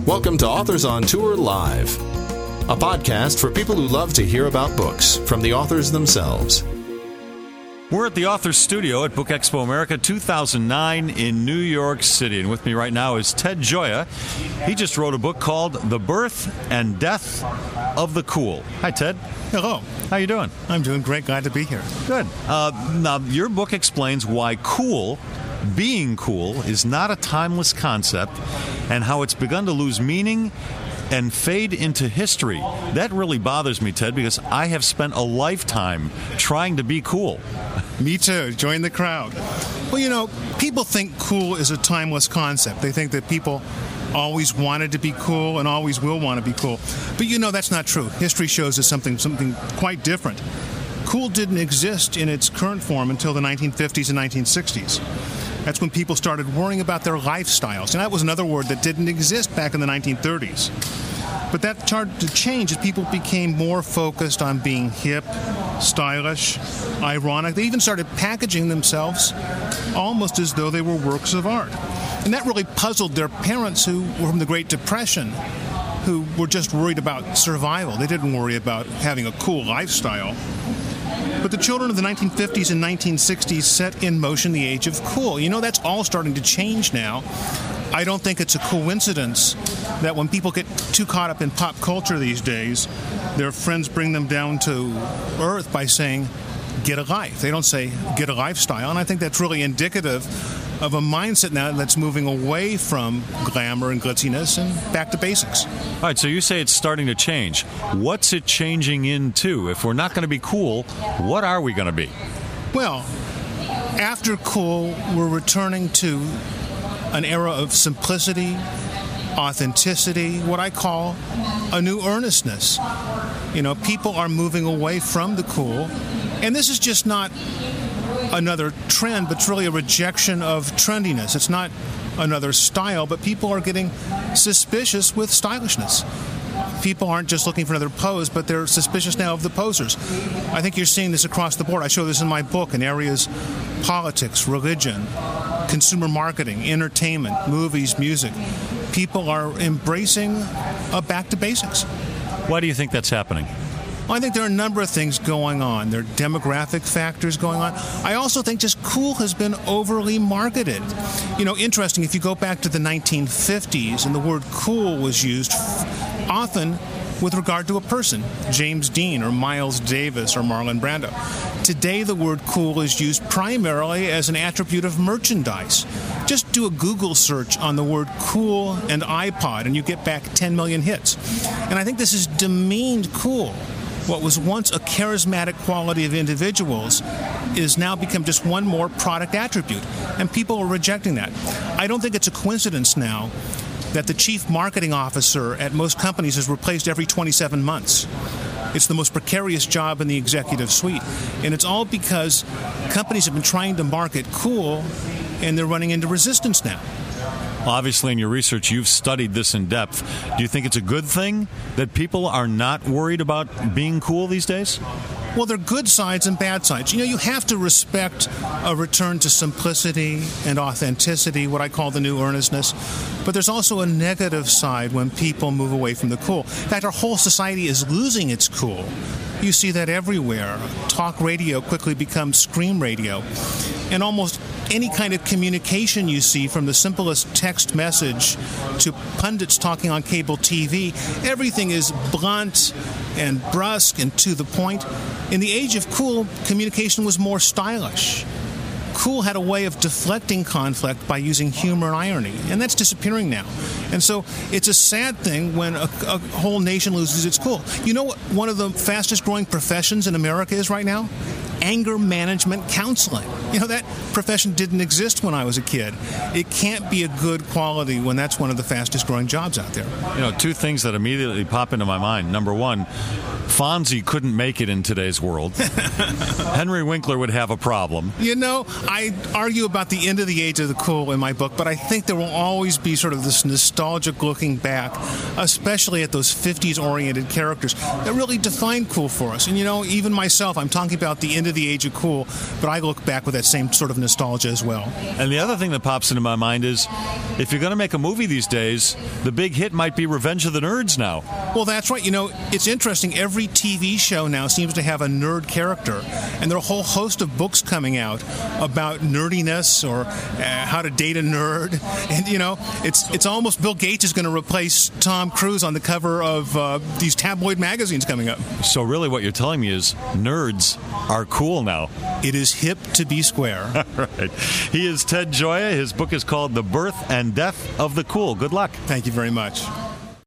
Welcome to Authors on Tour Live, a podcast for people who love to hear about books from the authors themselves. We're at the Authors Studio at Book Expo America 2009 in New York City. And with me right now is Ted Gioia. He just wrote a book called The Birth and Death of the Cool. Hi, Ted. Hello. How you doing? I'm doing great. Glad to be here. Good. Now, your book explains why being cool, is not a timeless concept and how it's begun to lose meaning and fade into history. That really bothers me, Ted, because I have spent a lifetime trying to be cool. Me too. Join the crowd. Well, you know, people think cool is a timeless concept. They think that people always wanted to be cool and always will want to be cool. But you know that's not true. History shows us something quite different. Cool didn't exist in its current form until the 1950s and 1960s. That's when people started worrying about their lifestyles. And that was another word that didn't exist back in the 1930s. But that started to change as people became more focused on being hip, stylish, ironic. They even started packaging themselves almost as though they were works of art. And that really puzzled their parents who were from the Great Depression, who were just worried about survival. They didn't worry about having a cool lifestyle. But the children of the 1950s and 1960s set in motion the age of cool. You know, that's all starting to change now. I don't think it's a coincidence that when people get too caught up in pop culture these days, their friends bring them down to earth by saying, get a life. They don't say, get a lifestyle. And I think that's really indicative of a mindset now that's moving away from glamour and glitziness and back to basics. All right, so you say it's starting to change. What's it changing into? If we're not going to be cool, what are we going to be? Well, after cool, we're returning to an era of simplicity, authenticity, what I call a new earnestness. You know, people are moving away from the cool, and this is just not another trend, but it's really a rejection of trendiness. It's not another style, but people are getting suspicious with stylishness. People aren't just looking for another pose, but they're suspicious now of the posers. I think you're seeing this across the board. I show this in my book in areas politics, religion, consumer marketing, entertainment, movies, music. People are embracing a back to basics. Why do you think that's happening? Well, I think there are a number of things going on. There are demographic factors going on. I also think just cool has been overly marketed. You know, interesting, if you go back to the 1950s, and the word cool was used often with regard to a person, James Dean or Miles Davis or Marlon Brando. Today, the word cool is used primarily as an attribute of merchandise. Just do a Google search on the word cool and iPod, and you get back 10 million hits. And I think this has demeaned cool. What was once a charismatic quality of individuals is now become just one more product attribute, and people are rejecting that. I don't think it's a coincidence now that the chief marketing officer at most companies is replaced every 27 months. It's the most precarious job in the executive suite, and it's all because companies have been trying to market cool, and they're running into resistance now. Obviously, in your research, you've studied this in depth. Do you think it's a good thing that people are not worried about being cool these days? Well, there are good sides and bad sides. You know, you have to respect a return to simplicity and authenticity, what I call the new earnestness. But there's also a negative side when people move away from the cool. In fact, our whole society is losing its cool. You see that everywhere. Talk radio quickly becomes scream radio. And almost any kind of communication you see, from the simplest text message to pundits talking on cable TV, everything is blunt and brusque and to the point. In the age of cool, communication was more stylish. Cool had a way of deflecting conflict by using humor and irony, and that's disappearing now. And so it's a sad thing when a whole nation loses its cool. You know what one of the fastest growing professions in America is right now? Anger management counseling. You know, that profession didn't exist when I was a kid. It can't be a good quality when that's one of the fastest growing jobs out there. You know, two things that immediately pop into my mind. Number one, Fonzie couldn't make it in today's world. Henry Winkler would have a problem. You know, I argue about the end of the age of the cool in my book, but I think there will always be sort of this nostalgic looking back, especially at those 50s-oriented characters that really defined cool for us. And, you know, even myself, I'm talking about the end of the age of cool, but I look back with that that same sort of nostalgia as well. And the other thing that pops into my mind is, if you're going to make a movie these days, the big hit might be Revenge of the Nerds now. Well, that's right. It's interesting. Every TV show now seems to have a nerd character, and there are a whole host of books coming out about nerdiness or how to date a nerd. And, it's almost Bill Gates is going to replace Tom Cruise on the cover of these tabloid magazines coming up. So really what you're telling me is nerds are cool now. It is hip to be square. Right. He is Ted Gioia. His book is called The Birth and Death of the Cool. Good luck. Thank you very much.